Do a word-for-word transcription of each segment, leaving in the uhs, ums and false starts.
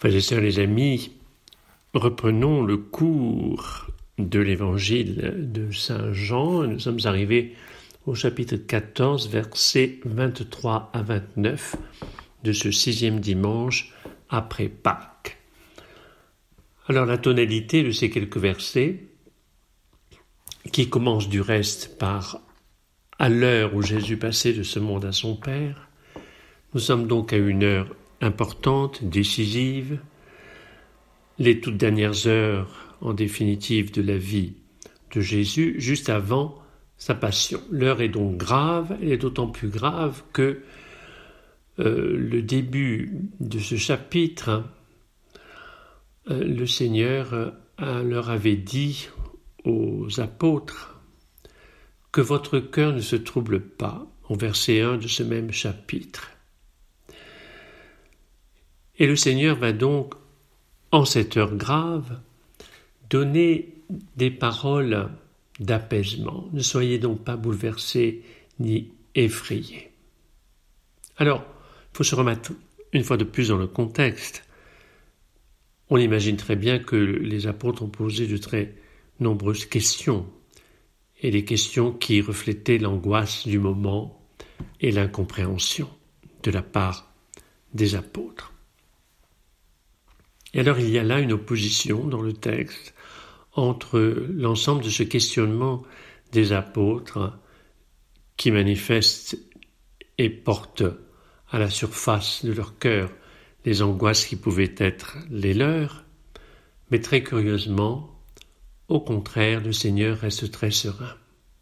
Frères et sœurs, les amis, reprenons le cours de l'évangile de Saint Jean. Nous sommes arrivés au chapitre quatorze, versets vingt-trois à vingt-neuf de ce sixième dimanche après Pâques. Alors la tonalité de ces quelques versets, qui commencent du reste par « à l'heure où Jésus passait de ce monde à son Père », nous sommes donc à une heure importante, décisive, les toutes dernières heures, en définitive, de la vie de Jésus, juste avant sa passion. L'heure est donc grave, elle est d'autant plus grave que euh, le début de ce chapitre, euh, le Seigneur euh, leur avait dit aux apôtres que votre cœur ne se trouble pas, au verset un de ce même chapitre. Et le Seigneur va donc, en cette heure grave, donner des paroles d'apaisement. Ne soyez donc pas bouleversés ni effrayés. Alors, il faut se remettre une fois de plus dans le contexte. On imagine très bien que les apôtres ont posé de très nombreuses questions, et des questions qui reflétaient l'angoisse du moment et l'incompréhension de la part des apôtres. Et alors il y a là une opposition dans le texte entre l'ensemble de ce questionnement des apôtres qui manifestent et portent à la surface de leur cœur les angoisses qui pouvaient être les leurs, mais très curieusement, au contraire, le Seigneur reste très serein.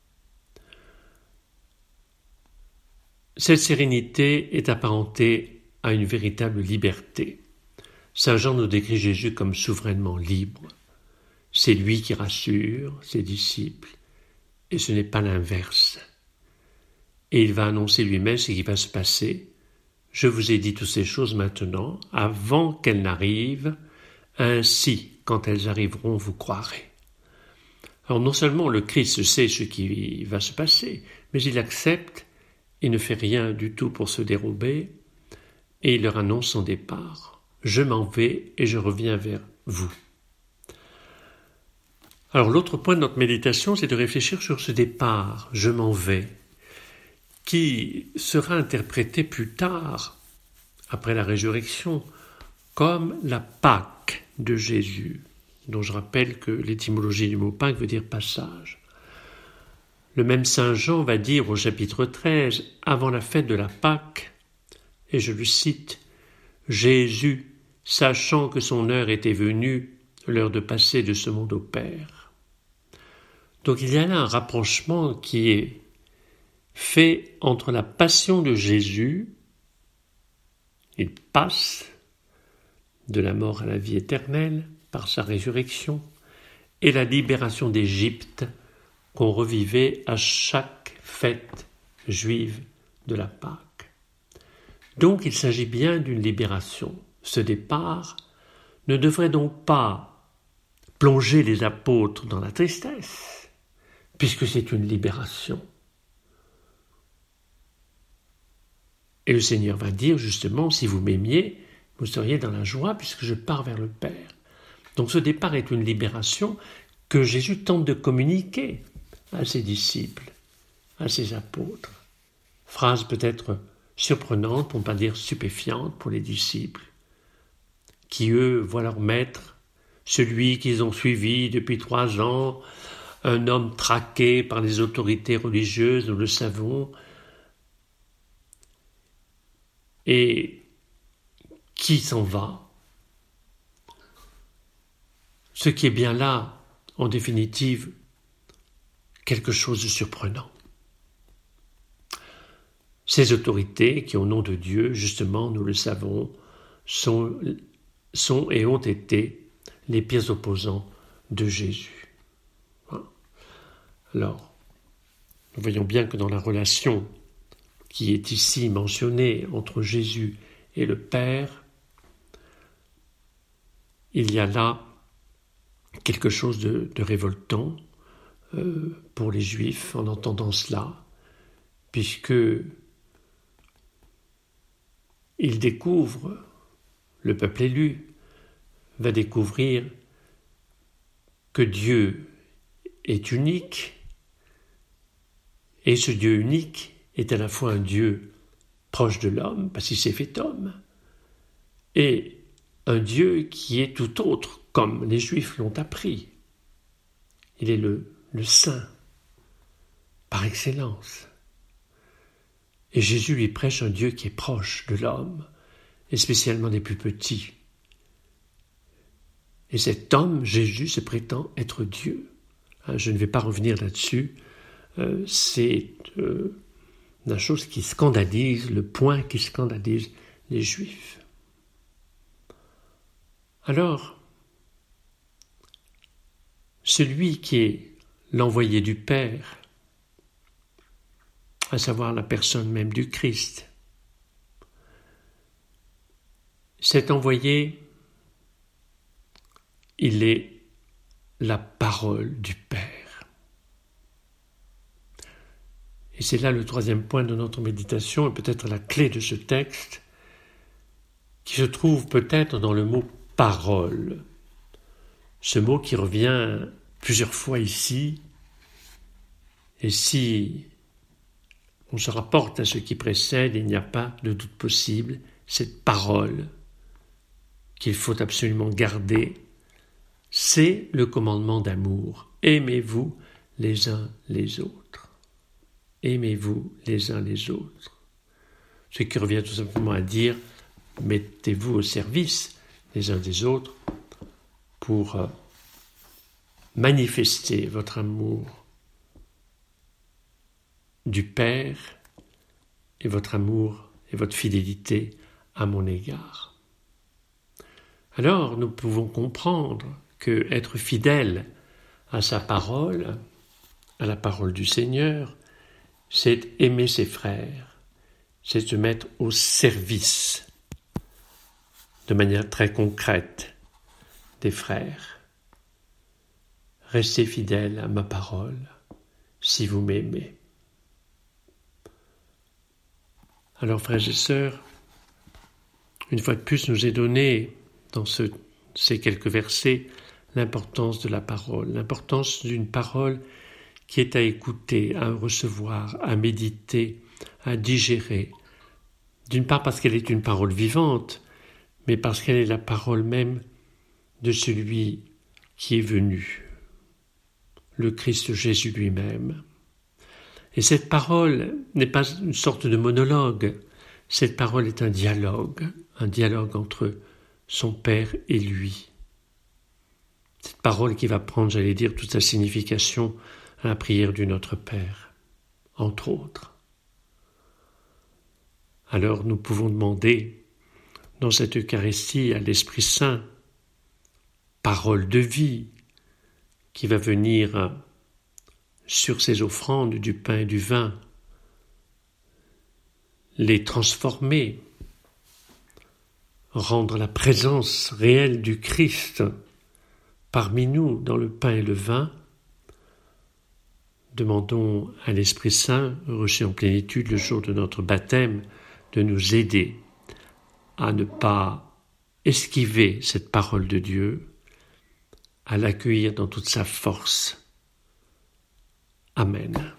Cette sérénité est apparentée à une véritable liberté. Saint Jean nous décrit Jésus comme souverainement libre. C'est lui qui rassure ses disciples, et ce n'est pas l'inverse. Et il va annoncer lui-même ce qui va se passer. Je vous ai dit toutes ces choses maintenant, avant qu'elles n'arrivent, ainsi, quand elles arriveront, vous croirez. Alors non seulement le Christ sait ce qui va se passer, mais il accepte et ne fait rien du tout pour se dérober, et il leur annonce son départ. Je m'en vais et je reviens vers vous. Alors l'autre point de notre méditation, c'est de réfléchir sur ce départ, je m'en vais, qui sera interprété plus tard, après la résurrection, comme la Pâque de Jésus, dont je rappelle que l'étymologie du mot Pâque veut dire passage. Le même Saint Jean va dire au chapitre treize, avant la fête de la Pâque, et je le cite, « Jésus, sachant que son heure était venue, l'heure de passer de ce monde au Père. » Donc il y a là un rapprochement qui est fait entre la passion de Jésus, il passe de la mort à la vie éternelle par sa résurrection, et la libération d'Égypte qu'on revivait à chaque fête juive de la Pâque. Donc il s'agit bien d'une libération. Ce départ ne devrait donc pas plonger les apôtres dans la tristesse, puisque c'est une libération. Et le Seigneur va dire justement, si vous m'aimiez, vous seriez dans la joie puisque je pars vers le Père. Donc ce départ est une libération que Jésus tente de communiquer à ses disciples, à ses apôtres. Phrase peut-être surprenante, pour ne pas dire stupéfiante pour les disciples, qui eux voient leur maître, celui qu'ils ont suivi depuis trois ans, un homme traqué par les autorités religieuses, nous le savons, et qui s'en va. Ce qui est bien là, en définitive, quelque chose de surprenant. Ces autorités qui, au nom de Dieu, justement, nous le savons, sont, sont et ont été les pires opposants de Jésus. Alors, nous voyons bien que dans la relation qui est ici mentionnée entre Jésus et le Père, il y a là quelque chose de, de révoltant euh, pour les Juifs en entendant cela, puisque ils découvrent, le peuple élu, va découvrir que Dieu est unique, et ce Dieu unique est à la fois un Dieu proche de l'homme, parce qu'il s'est fait homme, et un Dieu qui est tout autre, comme les Juifs l'ont appris. Il est le, le Saint, par excellence. Et Jésus lui prêche un Dieu qui est proche de l'homme, et spécialement des plus petits. Et cet homme, Jésus, se prétend être Dieu. Hein, je ne vais pas revenir là-dessus. Euh, c'est euh, la chose qui scandalise, le point qui scandalise les Juifs. Alors, celui qui est l'envoyé du Père, à savoir la personne même du Christ, cet envoyé, il est la parole du Père. Et c'est là le troisième point de notre méditation, et peut-être la clé de ce texte, qui se trouve peut-être dans le mot « parole ». Ce mot qui revient plusieurs fois ici, et si on se rapporte à ce qui précède, il n'y a pas de doute possible, cette parole qu'il faut absolument garder, c'est le commandement d'amour. Aimez-vous les uns les autres. Aimez-vous les uns les autres. Ce qui revient tout simplement à dire, mettez-vous au service les uns des autres pour euh, manifester votre amour du Père et votre amour et votre fidélité à mon égard. Alors nous pouvons comprendre que être fidèle à sa parole, à la parole du Seigneur, c'est aimer ses frères, c'est se mettre au service de manière très concrète des frères. Restez fidèles à ma parole si vous m'aimez. Alors, frères et sœurs, une fois de plus, nous est donné dans ce, ces quelques versets l'importance de la parole, l'importance d'une parole qui est à écouter, à recevoir, à méditer, à digérer. D'une part parce qu'elle est une parole vivante, mais parce qu'elle est la parole même de celui qui est venu, le Christ Jésus lui-même. Et cette parole n'est pas une sorte de monologue, cette parole est un dialogue, un dialogue entre son Père et lui. Cette parole qui va prendre, j'allais dire, toute sa signification à la prière du Notre Père, entre autres. Alors nous pouvons demander dans cette Eucharistie à l'Esprit Saint, parole de vie, qui va venir sur ces offrandes du pain et du vin, les transformer, rendre la présence réelle du Christ parmi nous dans le pain et le vin. Demandons à l'Esprit Saint, reçu en plénitude le jour de notre baptême, de nous aider à ne pas esquiver cette parole de Dieu, à l'accueillir dans toute sa force. Amen.